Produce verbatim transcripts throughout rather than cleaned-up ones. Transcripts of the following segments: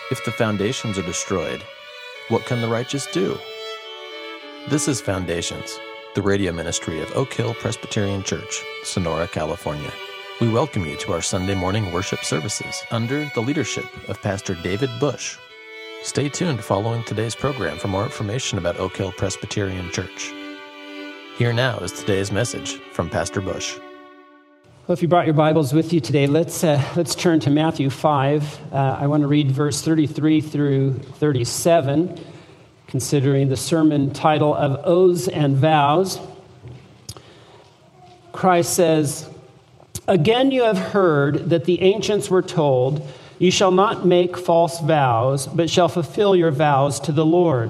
If the foundations are destroyed, what can the righteous do? This is Foundations, the radio ministry of Oak Hill Presbyterian Church, Sonora, California. We welcome you to our Sunday morning worship services under the leadership of Pastor David Bush. Stay tuned following today's program for more information about Oak Hill Presbyterian Church. Here now is today's message from Pastor Bush. Well, if you brought your Bibles with you today, let's uh, let's turn to Matthew five. Uh, I want to read verse thirty-three through thirty-seven, considering the sermon title of Oaths and Vows. Christ says, "Again you have heard that the ancients were told, 'You shall not make false vows, but shall fulfill your vows to the Lord.'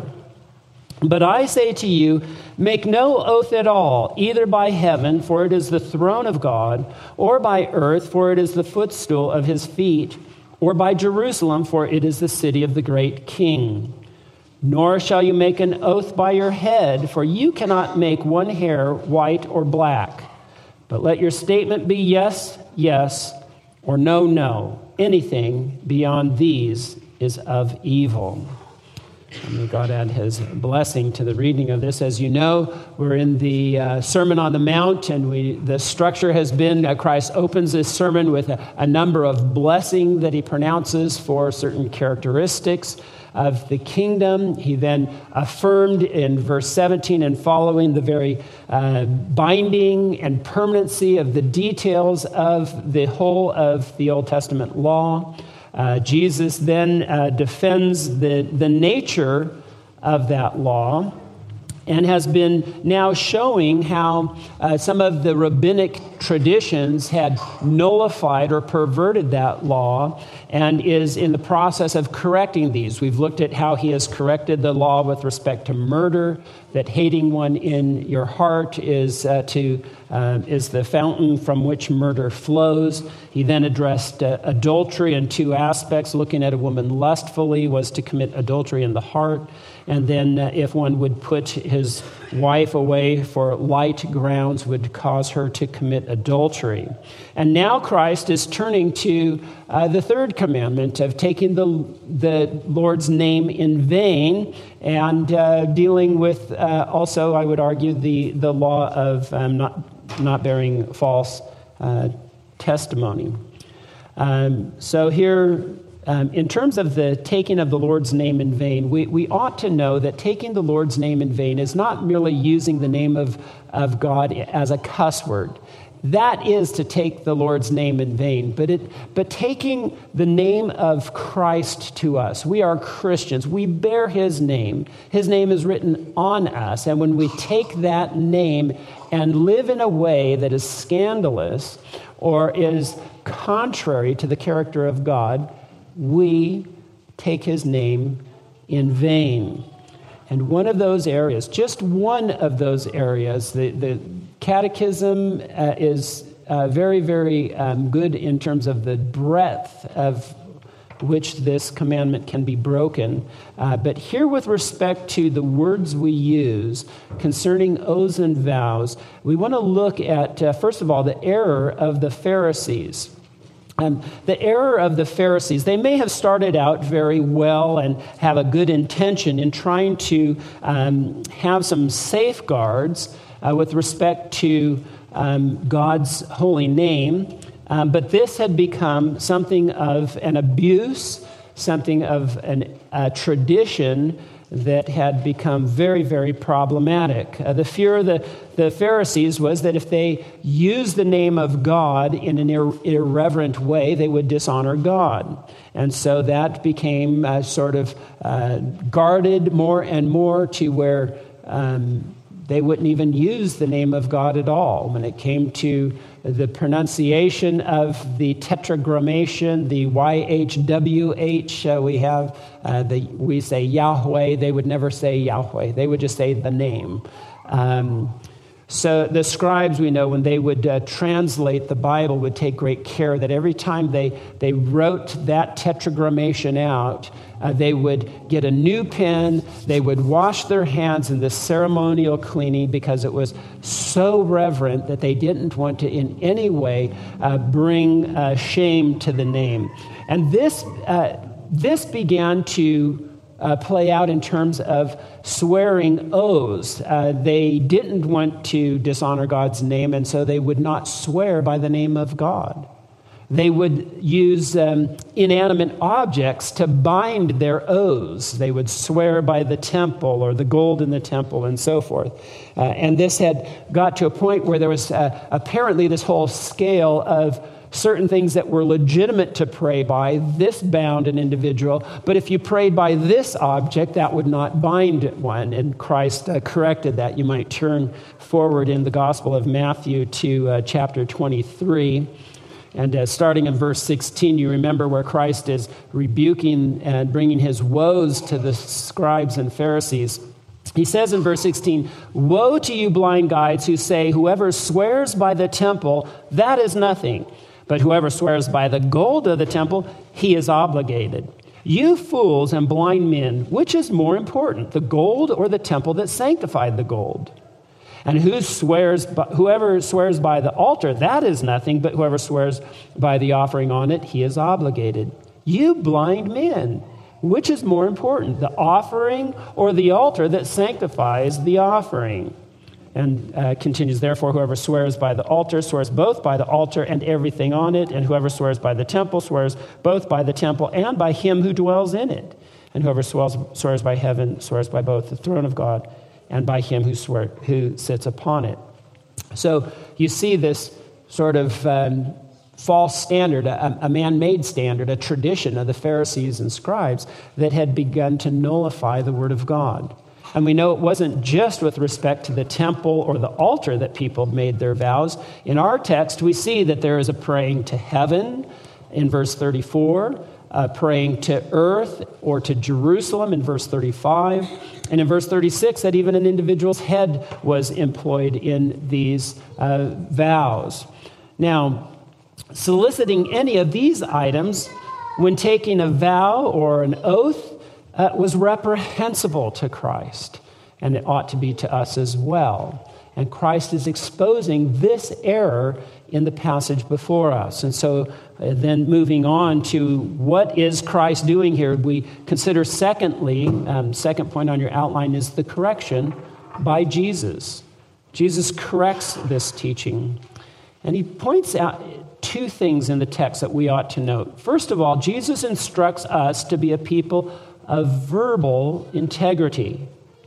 But I say to you, make no oath at all, either by heaven, for it is the throne of God, or by earth, for it is the footstool of his feet, or by Jerusalem, for it is the city of the great King. Nor shall you make an oath by your head, for you cannot make one hair white or black. But let your statement be yes, yes, or no, no. Anything beyond these is of evil." And may God add his blessing to the reading of this. As you know, we're in the uh, Sermon on the Mount, and we the structure has been uh, Christ opens this sermon with a, a number of blessings that he pronounces for certain characteristics of the kingdom. He then affirmed in verse seventeen and following the very uh, binding and permanency of the details of the whole of the Old Testament law. Uh, Jesus then uh, defends the, the nature of that law and has been now showing how uh, some of the rabbinic traditions had nullified or perverted that law and is in the process of correcting these. We've looked at how he has corrected the law with respect to murder, that hating one in your heart is uh, to uh, is the fountain from which murder flows. He then addressed uh, adultery in two aspects. Looking at a woman lustfully was to commit adultery in the heart. And then uh, if one would put his wife away for light grounds would cause her to commit adultery. And now Christ is turning to uh, the third commandment of taking the, the Lord's name in vain and uh, dealing with uh, also, I would argue, the, the law of um, not, not bearing false uh, testimony. Um, so here, Um, in terms of the taking of the Lord's name in vain, we, we ought to know that taking the Lord's name in vain is not merely using the name of, of God as a cuss word. That is to take the Lord's name in vain, but it but taking the name of Christ to us. We are Christians. We bear his name. His name is written on us, and when we take that name and live in a way that is scandalous or is contrary to the character of God, we take his name in vain. And one of those areas, just one of those areas, the, the catechism uh, is uh, very, very um, good in terms of the breadth of which this commandment can be broken. Uh, but here with respect to the words we use concerning oaths and vows, we want to look at, uh, first of all, the error of the Pharisees. Um, the error of the Pharisees, they may have started out very well and have a good intention in trying to um, have some safeguards uh, with respect to um, God's holy name, um, but this had become something of an abuse, something of an, a tradition that had become very, very problematic. Uh, the fear of the, the Pharisees was that if they used the name of God in an ir- irreverent way, they would dishonor God. And so that became uh, sort of uh, guarded more and more to where um, they wouldn't even use the name of God at all. When it came to the pronunciation of the tetragrammation, the Y H W H, uh, we have, uh, the we say Yahweh, they would never say Yahweh. They would just say the name. Um, so the scribes, we know, when they would uh, translate the Bible, would take great care that every time they, they wrote that tetragrammation out, Uh, they would get a new pen. They would wash their hands in this ceremonial cleaning because it was so reverent that they didn't want to in any way uh, bring uh, shame to the name. And this uh, this began to Uh, play out in terms of swearing oaths. Uh, they didn't want to dishonor God's name, and so they would not swear by the name of God. They would use um, inanimate objects to bind their oaths. They would swear by the temple or the gold in the temple and so forth. Uh, and this had got to a point where there was uh, apparently this whole scale of certain things that were legitimate to pray by. This bound an individual, but if you prayed by this object, that would not bind one, and Christ uh, corrected that. You might turn forward in the Gospel of Matthew to uh, chapter twenty-three, and uh, starting in verse sixteen, you remember where Christ is rebuking and bringing his woes to the scribes and Pharisees. He says in verse sixteen, "Woe to you blind guides who say, whoever swears by the temple, that is nothing. But whoever swears by the gold of the temple, he is obligated. You fools and blind men, which is more important, the gold or the temple that sanctified the gold? And who swears, by, whoever swears by the altar, that is nothing, but whoever swears by the offering on it, he is obligated. You blind men, which is more important, the offering or the altar that sanctifies the offering?" And uh, continues, "Therefore, whoever swears by the altar swears both by the altar and everything on it, and whoever swears by the temple swears both by the temple and by him who dwells in it. And whoever swears, swears by heaven swears by both the throne of God and by him who swear, who sits upon it." So you see this sort of um, false standard, a, a man-made standard, a tradition of the Pharisees and scribes that had begun to nullify the word of God. And we know it wasn't just with respect to the temple or the altar that people made their vows. In our text, we see that there is a praying to heaven in verse thirty-four, uh, praying to earth or to Jerusalem in verse thirty-five, and in verse thirty-six that even an individual's head was employed in these uh, vows. Now, soliciting any of these items when taking a vow or an oath Uh, was reprehensible to Christ, and it ought to be to us as well. And Christ is exposing this error in the passage before us. And so uh, then moving on to what is Christ doing here, we consider secondly, um, second point on your outline is the correction by Jesus. Jesus corrects this teaching. And he points out two things in the text that we ought to note. First of all, Jesus instructs us to be a people of verbal integrity.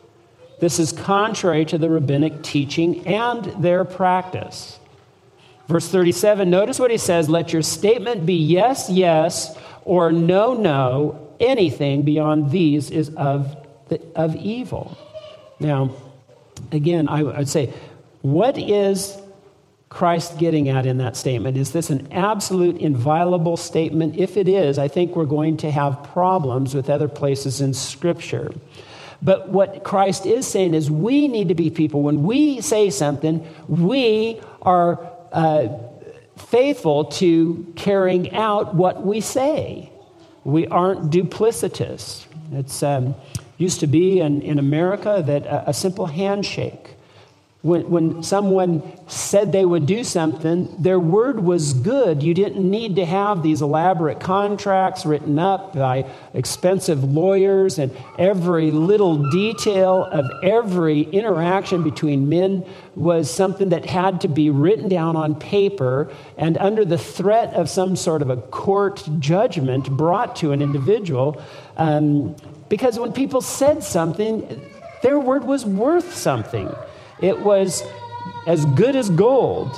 This is contrary to the rabbinic teaching and their practice. Verse thirty-seven, notice what he says, "Let your statement be yes, yes, or no, no. Anything beyond these is of, the, of evil." Now, again, I would say, what is Christ getting at in that statement? Is this an absolute inviolable statement? If it is, I think we're going to have problems with other places in Scripture. But what Christ is saying is we need to be people, when we say something, we are uh, faithful to carrying out what we say. We aren't duplicitous. It's um, used to be in, in America that a, a simple handshake, When, when someone said they would do something, their word was good. You didn't need to have these elaborate contracts written up by expensive lawyers, and every little detail of every interaction between men was something that had to be written down on paper and under the threat of some sort of a court judgment brought to an individual. Um, because when people said something, their word was worth something. It was as good as gold.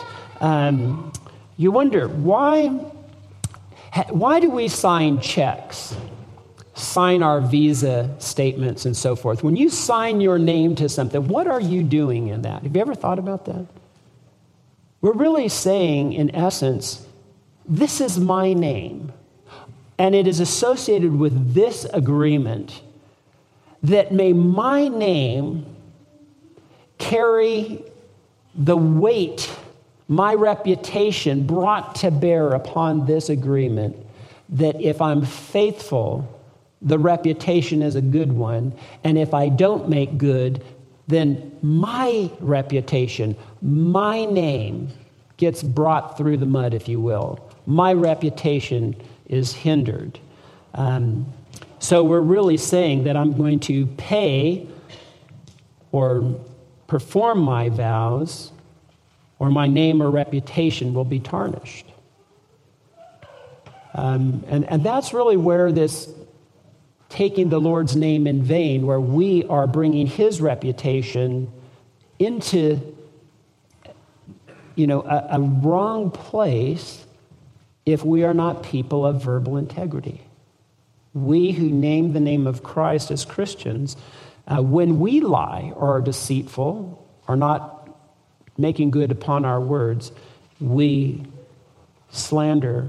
Um, you wonder, why, why do we sign checks, sign our visa statements and so forth? When you sign your name to something, what are you doing in that? Have you ever thought about that? We're really saying, in essence, this is my name, and it is associated with this agreement, that may my name carry the weight, my reputation brought to bear upon this agreement, that if I'm faithful, the reputation is a good one, and if I don't make good, then my reputation, my name gets brought through the mud, if you will. My reputation is hindered. Um, So we're really saying that I'm going to pay or perform my vows, or my name or reputation will be tarnished. Um, and, and that's really where this taking the Lord's name in vain, where we are bringing his reputation into, you know, a, a wrong place if we are not people of verbal integrity. We who name the name of Christ as Christians, uh, when we lie or are deceitful or not making good upon our words, we slander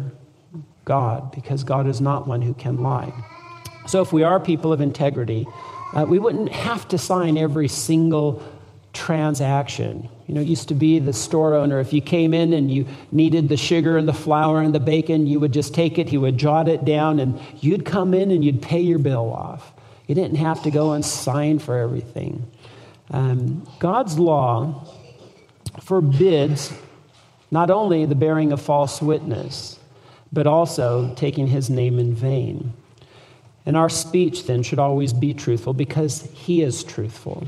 God, because God is not one who can lie. So if we are people of integrity, uh, we wouldn't have to sign every single transaction. You know, it used to be the store owner, if you came in and you needed the sugar and the flour and the bacon, you would just take it, he would jot it down, and you'd come in and you'd pay your bill off. You didn't have to go and sign for everything. Um, God's law forbids not only the bearing of false witness, but also taking his name in vain. And our speech then should always be truthful, because he is truthful.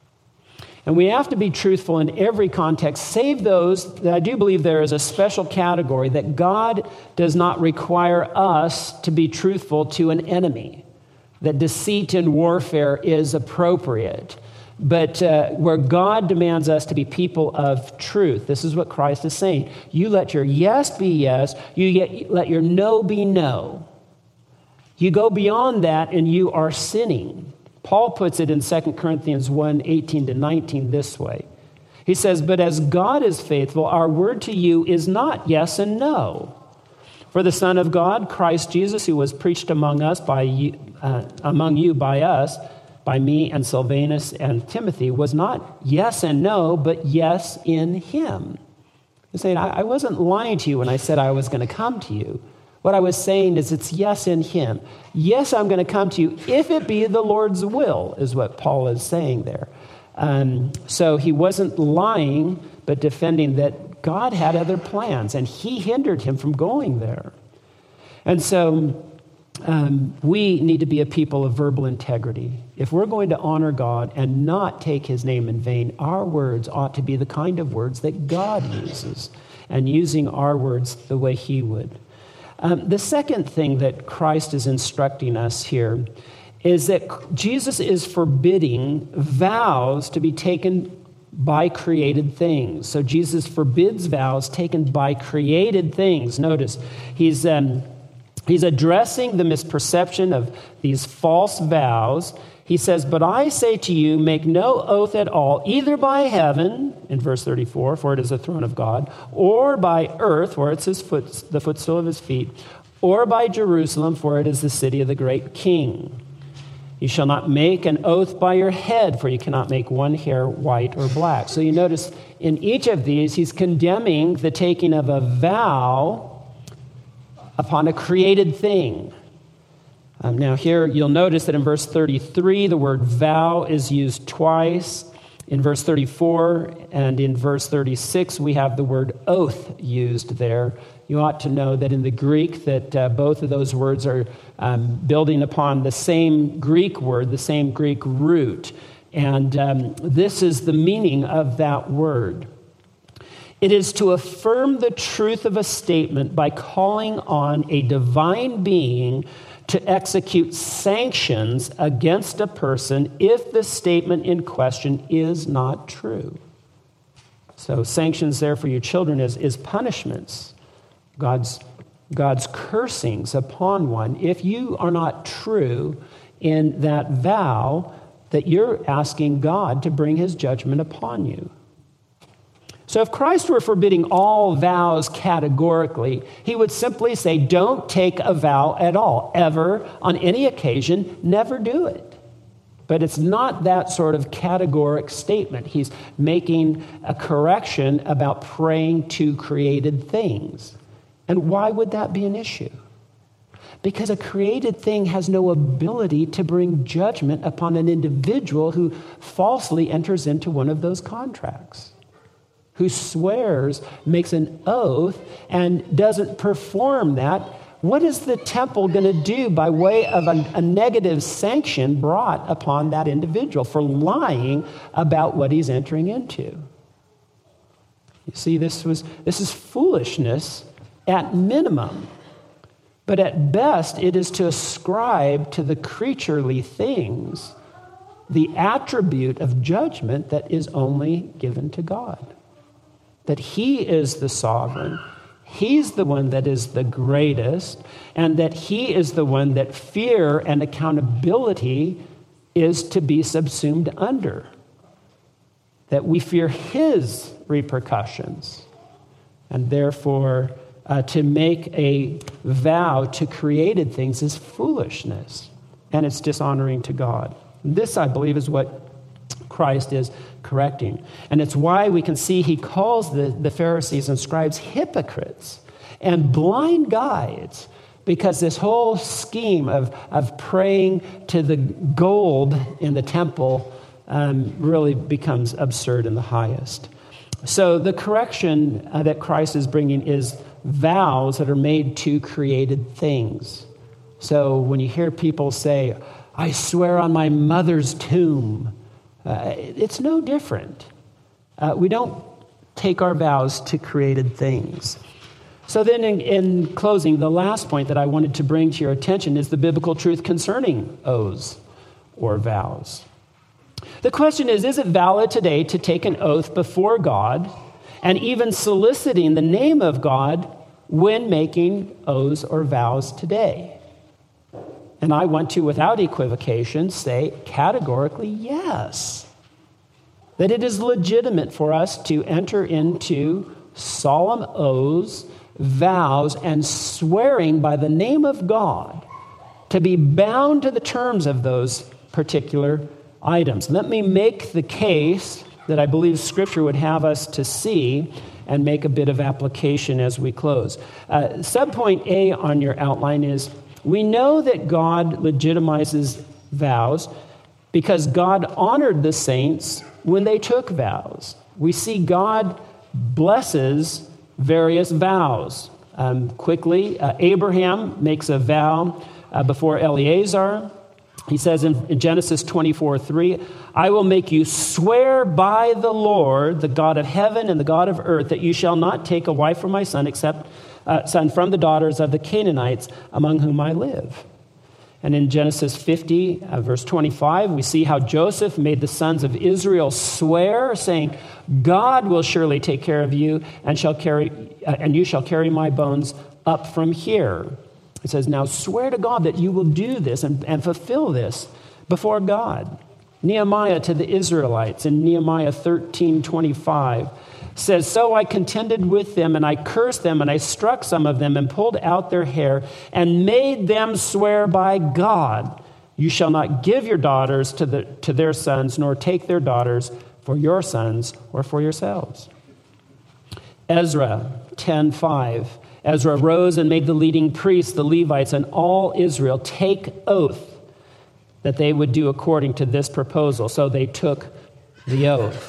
And we have to be truthful in every context, save those that I do believe there is a special category that God does not require us to be truthful to an enemy, that deceit and warfare is appropriate. But uh, where God demands us to be people of truth, this is what Christ is saying. You let your yes be yes, you get, let your no be no. You go beyond that and you are sinning. Paul puts it in Second Corinthians one, eighteen to nineteen this way. He says, but as God is faithful, our word to you is not yes and no. For the Son of God, Christ Jesus, who was preached among us by you, uh, among you by us, by me and Silvanus and Timothy, was not yes and no, but yes in him. He's saying, I, I wasn't lying to you when I said I was going to come to you. What I was saying is it's yes in him. Yes, I'm going to come to you if it be the Lord's will, is what Paul is saying there. Um, so he wasn't lying, but defending that God had other plans, and he hindered him from going there. And so um, we need to be a people of verbal integrity. If we're going to honor God and not take his name in vain, our words ought to be the kind of words that God uses, and using our words the way he would. Um, the second thing that Christ is instructing us here is that Jesus is forbidding vows to be taken by created things. So Jesus forbids vows taken by created things. Notice, he's, um, he's addressing the misperception of these false vows. He says, but I say to you, make no oath at all, either by heaven, in verse thirty-four, for it is the throne of God, or by earth, for it's his foot, the footstool of his feet, or by Jerusalem, for it is the city of the great king. You shall not make an oath by your head, for you cannot make one hair white or black. So you notice in each of these, he's condemning the taking of a vow upon a created thing. Um, now here, you'll notice that in verse thirty-three, the word vow is used twice. In verse thirty-four and in verse thirty-six, we have the word oath used there. You ought to know that in the Greek that uh, both of those words are um, building upon the same Greek word, the same Greek root. And um, this is the meaning of that word. It is to affirm the truth of a statement by calling on a divine being to execute sanctions against a person if the statement in question is not true. So sanctions there for your children is, is punishments, God's, God's cursings upon one if you are not true in that vow that you're asking God to bring his judgment upon you. So if Christ were forbidding all vows categorically, he would simply say, don't take a vow at all, ever, on any occasion, never do it. But it's not that sort of categoric statement. He's making a correction about praying to created things. And why would that be an issue? Because a created thing has no ability to bring judgment upon an individual who falsely enters into one of those contracts, who swears, makes an oath, and doesn't perform that what is the temple going to do by way of a, a negative sanction brought upon that individual for lying about what he's entering into? You see, this was this is foolishness at minimum. But at best, it is to ascribe to the creaturely things the attribute of judgment that is only given to God. That he is the sovereign, he's the one that is the greatest, and that he is the one that fear and accountability is to be subsumed under. That we fear his repercussions, and therefore uh, to make a vow to created things is foolishness, and it's dishonoring to God. This, I believe, is what Christ is correcting. And it's why we can see he calls the, the Pharisees and scribes hypocrites and blind guides, because this whole scheme of, of praying to the gold in the temple um, really becomes absurd in the highest. So the correction uh, that Christ is bringing is vows that are made to created things. So when you hear people say, I swear on my mother's tomb, uh, it's no different. Uh, we don't take our vows to created things. So then in, in closing, the last point that I wanted to bring to your attention is the biblical truth concerning oaths or vows. The question is, is it valid today to take an oath before God and even soliciting the name of God when making oaths or vows today? And I want to, without equivocation, say categorically yes. That it is legitimate for us to enter into solemn oaths, vows, and swearing by the name of God to be bound to the terms of those particular items. Let me make the case that I believe Scripture would have us to see and make a bit of application as we close. Uh, subpoint A on your outline is, we know that God legitimizes vows because God honored the saints when they took vows. We see God blesses various vows. Um, quickly, uh, Abraham makes a vow uh, before Eleazar. He says in, in Genesis twenty-four three, I will make you swear by the Lord, the God of heaven and the God of earth, that you shall not take a wife for my son except Uh, son from the daughters of the Canaanites among whom I live. And in Genesis fifty, uh, verse twenty-five, we see how Joseph made the sons of Israel swear, saying, God will surely take care of you, and shall carry, uh, and you shall carry my bones up from here. It says, now swear to God that you will do this and, and fulfill this before God. Nehemiah to the Israelites in Nehemiah thirteen twenty-five says, so I contended with them, and I cursed them, and I struck some of them, and pulled out their hair, and made them swear by God, you shall not give your daughters to, the, to their sons, nor take their daughters for your sons or for yourselves. Ezra ten five, Ezra rose and made the leading priests, the Levites, and all Israel take oath that they would do according to this proposal. So they took the oath.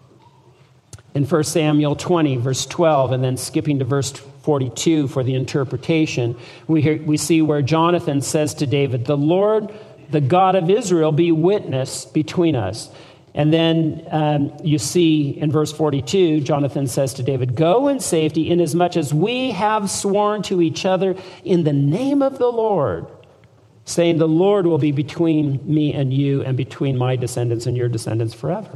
In First Samuel twenty, verse twelve, and then skipping to verse forty-two for the interpretation, we hear, we see where Jonathan says to David, the Lord, the God of Israel, be witness between us. And then um, you see in verse forty-two, Jonathan says to David, go in safety, inasmuch as we have sworn to each other in the name of the Lord, saying, the Lord will be between me and you, and between my descendants and your descendants forever.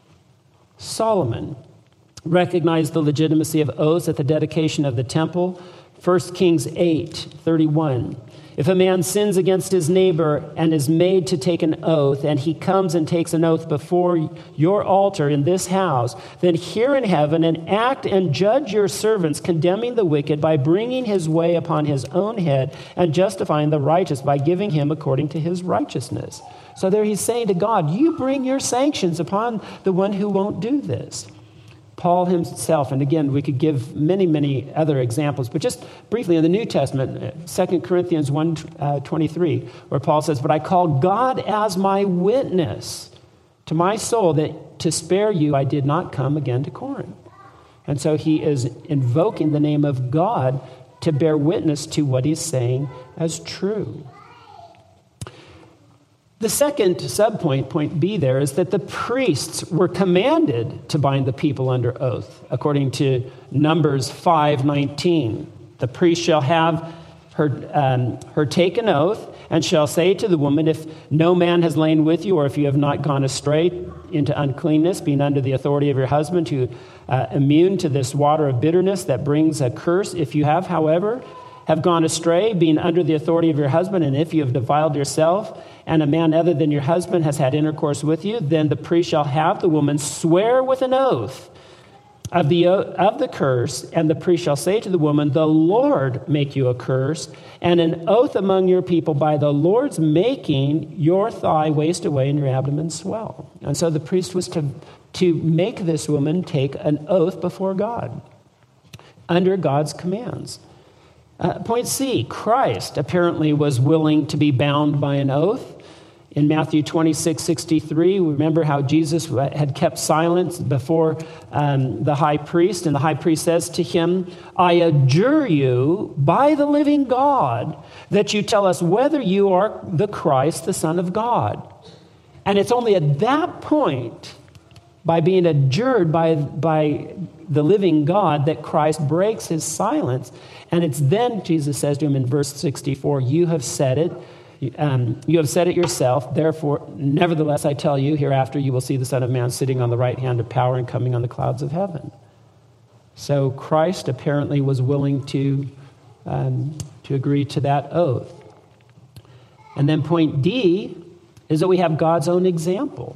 Solomon recognized the legitimacy of oaths at the dedication of the temple. First Kings eight thirty-one. If a man sins against his neighbor and is made to take an oath, and he comes and takes an oath before your altar in this house, then hear in heaven and act and judge your servants, condemning the wicked by bringing his way upon his own head, and justifying the righteous by giving him according to his righteousness. So there he's saying to God, you bring your sanctions upon the one who won't do this. Paul himself, and again, we could give many, many other examples, but just briefly in the New Testament, Second Corinthians one twenty-three, where Paul says, but I call God as my witness to my soul that to spare you I did not come again to Corinth. And so he is invoking the name of God to bear witness to what he's saying as true. The second subpoint, point B there, is that the priests were commanded to bind the people under oath, according to Numbers five nineteen. The priest shall have her, um, her take an oath, and shall say to the woman, if no man has lain with you, or if you have not gone astray into uncleanness, being under the authority of your husband, who uh, immune to this water of bitterness that brings a curse. If you have, however, have gone astray, being under the authority of your husband, and if you have defiled yourself, and a man other than your husband has had intercourse with you, then the priest shall have the woman swear with an oath of the of the curse, and the priest shall say to the woman, the Lord make you a curse, and an oath among your people by the Lord's making your thigh waste away and your abdomen swell. And so the priest was to, to make this woman take an oath before God, under God's commands. Uh, point C, Christ apparently was willing to be bound by an oath. In Matthew twenty-six sixty-three, we remember how Jesus had kept silence before um, the high priest, and the high priest says to him, I adjure you by the living God that you tell us whether you are the Christ, the Son of God. And it's only at that point, by being adjured by, by the living God, that Christ breaks his silence. And it's then Jesus says to him in verse sixty-four, you have said it. Um, you have said it yourself, therefore, nevertheless, I tell you, hereafter you will see the Son of Man sitting on the right hand of power and coming on the clouds of heaven. So Christ apparently was willing to, um, to agree to that oath. And then point D is that we have God's own example.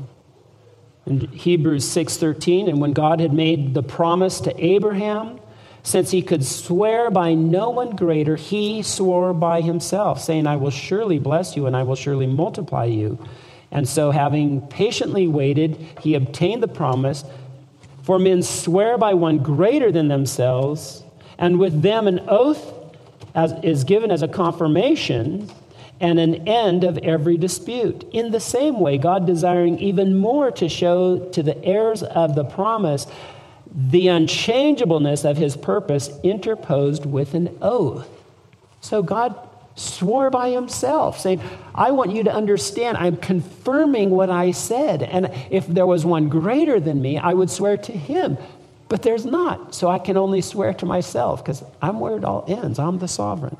In Hebrews six thirteen, and when God had made the promise to Abraham, since he could swear by no one greater, he swore by himself, saying, I will surely bless you and I will surely multiply you. And so having patiently waited, he obtained the promise. For men swear by one greater than themselves, and with them an oath as, is given as a confirmation and an end of every dispute. In the same way, God desiring even more to show to the heirs of the promise the unchangeableness of his purpose, interposed with an oath. So God swore by himself, saying, I want you to understand, I'm confirming what I said. And if there was one greater than me, I would swear to him. But there's not. So I can only swear to myself because I'm where it all ends. I'm the sovereign.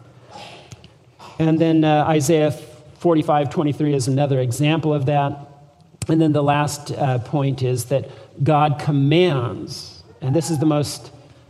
And then uh, Isaiah forty-five twenty-three is another example of that. And then the last uh, point is that God commands. And this is the most,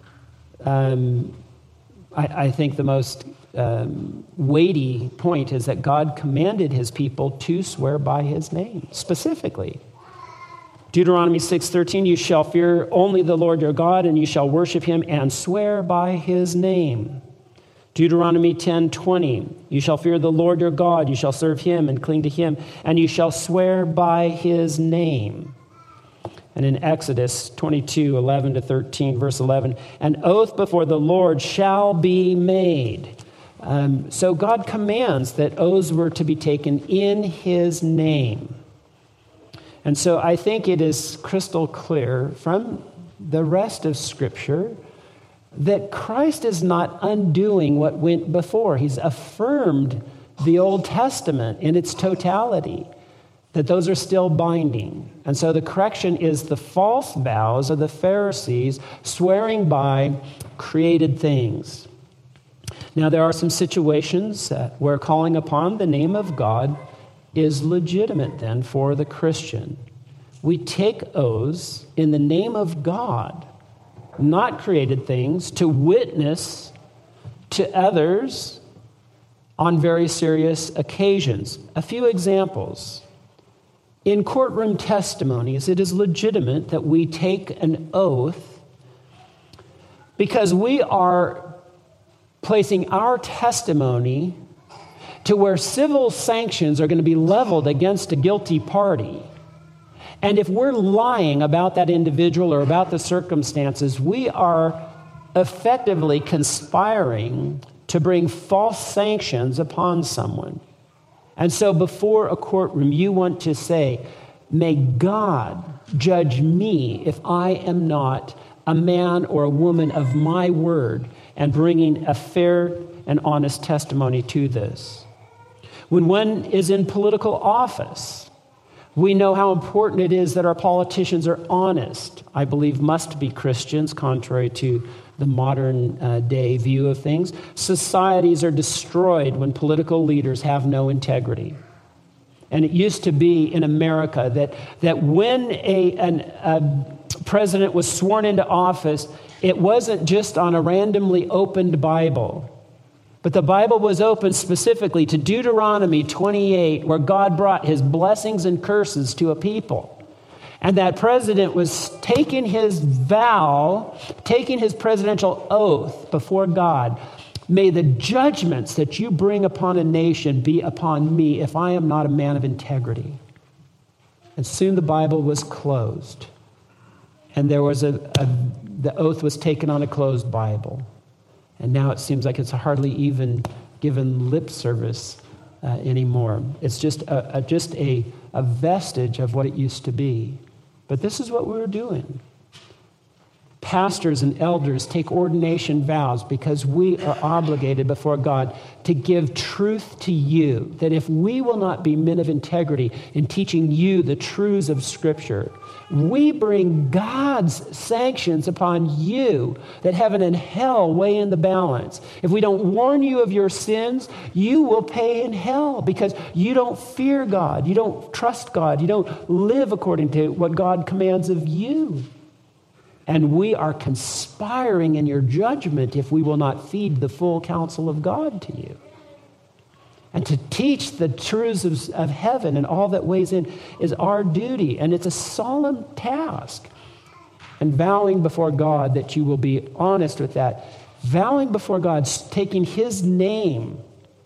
um, I, I think the most um, weighty point is that God commanded his people to swear by his name, specifically. Deuteronomy six thirteen, you shall fear only the Lord your God, and you shall worship him and swear by his name. Deuteronomy ten twenty, you shall fear the Lord your God, you shall serve him and cling to him, and you shall swear by his name. And in Exodus twenty-two, eleven to thirteen, verse eleven, an oath before the Lord shall be made. Um, so God commands that oaths were to be taken in his name. And so I think it is crystal clear from the rest of Scripture that Christ is not undoing what went before. He's affirmed the Old Testament in its totality, that those are still binding. And so the correction is the false vows of the Pharisees swearing by created things. Now, there are some situations uh, where calling upon the name of God is legitimate then for the Christian. We take oaths in the name of God, not created things, to witness to others on very serious occasions. A few examples. In courtroom testimonies, it is legitimate that we take an oath because we are placing our testimony to where civil sanctions are going to be leveled against a guilty party. And if we're lying about that individual or about the circumstances, we are effectively conspiring to bring false sanctions upon someone. And so before a courtroom, you want to say, may God judge me if I am not a man or a woman of my word and bringing a fair and honest testimony to this. When one is in political office, we know how important it is that our politicians are honest. I believe must be Christians, contrary to the modern uh, day view of things. Societies are destroyed when political leaders have no integrity. And it used to be in America that, that when a, an, a president was sworn into office, it wasn't just on a randomly opened Bible. But the Bible was opened specifically to Deuteronomy twenty-eight, where God brought his blessings and curses to a people. And that president was taking his vow, taking his presidential oath before God. May the judgments that you bring upon a nation be upon me if I am not a man of integrity. And soon the Bible was closed. And there was a, a the oath was taken on a closed Bible. And now it seems like it's hardly even given lip service uh, anymore. It's just a, a just a, a vestige of what it used to be. But this is what we were doing. Pastors and elders take ordination vows because we are obligated before God to give truth to you. That if we will not be men of integrity in teaching you the truths of Scripture, we bring God's sanctions upon you that heaven and hell weigh in the balance. If we don't warn you of your sins, you will pay in hell because you don't fear God. You don't trust God. You don't live according to what God commands of you. And we are conspiring in your judgment if we will not feed the full counsel of God to you. And to teach the truths of, of heaven and all that weighs in is our duty. And it's a solemn task. And vowing before God that you will be honest with that. Vowing before God, taking his name,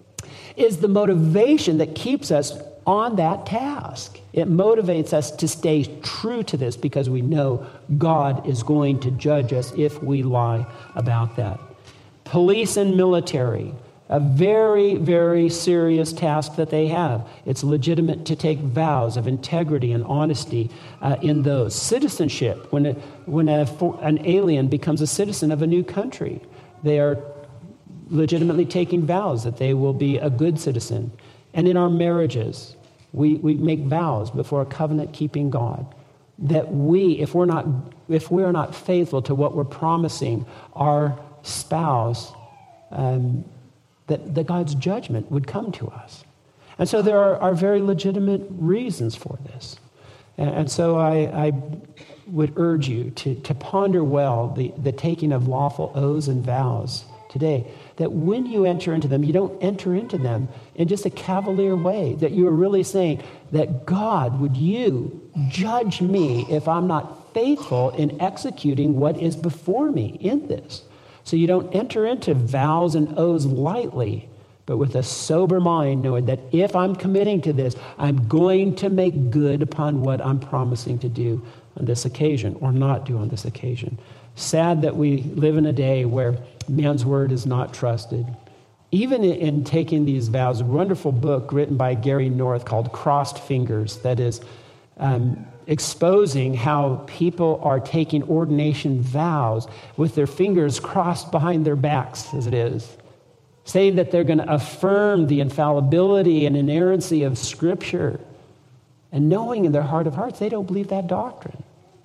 is the motivation that keeps us on that task. It motivates us to stay true to this because we know God is going to judge us if we lie about that. Police and military, a very, very serious task that they have. It's legitimate to take vows of integrity and honesty uh, in those. Citizenship, when, a, when a, an alien becomes a citizen of a new country, they are legitimately taking vows that they will be a good citizen. And in our marriages, we, we make vows before a covenant-keeping God that we, if we're not, if we're not faithful to what we're promising our spouse, um, that, that God's judgment would come to us. And so there are, are very legitimate reasons for this. And, and so I, I would urge you to, to ponder well the, the taking of lawful oaths and vows today, that when you enter into them, you don't enter into them in just a cavalier way, that you are really saying that God, would you judge me if I'm not faithful in executing what is before me in this? So you don't enter into vows and oaths lightly, but with a sober mind, knowing that if I'm committing to this, I'm going to make good upon what I'm promising to do on this occasion or not do on this occasion. Sad that we live in a day where man's word is not trusted. Even in, in taking these vows, a wonderful book written by Gary North called Crossed Fingers, that is um, exposing how people are taking ordination vows with their fingers crossed behind their backs, as it is, saying that they're going to affirm the infallibility and inerrancy of Scripture, and knowing in their heart of hearts they don't believe that doctrine.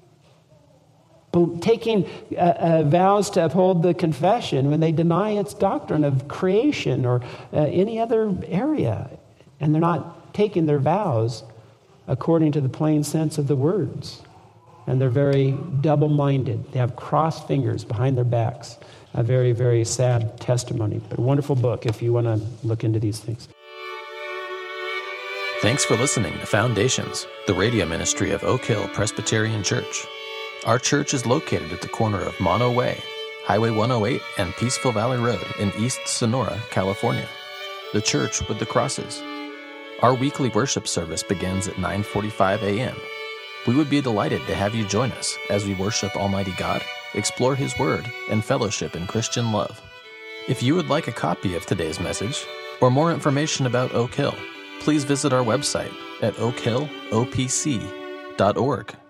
Taking uh, uh, vows to uphold the confession when they deny its doctrine of creation or uh, any other area. And they're not taking their vows according to the plain sense of the words. And they're very double-minded. They have crossed fingers behind their backs. A very, very sad testimony. But a wonderful book if you want to look into these things. Thanks for listening to Foundations, the radio ministry of Oak Hill Presbyterian Church. Our church is located at the corner of Mono Way, Highway one oh eight, and Peaceful Valley Road in East Sonora, California. The church with the crosses. Our weekly worship service begins at nine forty-five a.m. We would be delighted to have you join us as we worship Almighty God, explore His Word, and fellowship in Christian love. If you would like a copy of today's message or more information about Oak Hill, please visit our website at oak hill o p c dot org.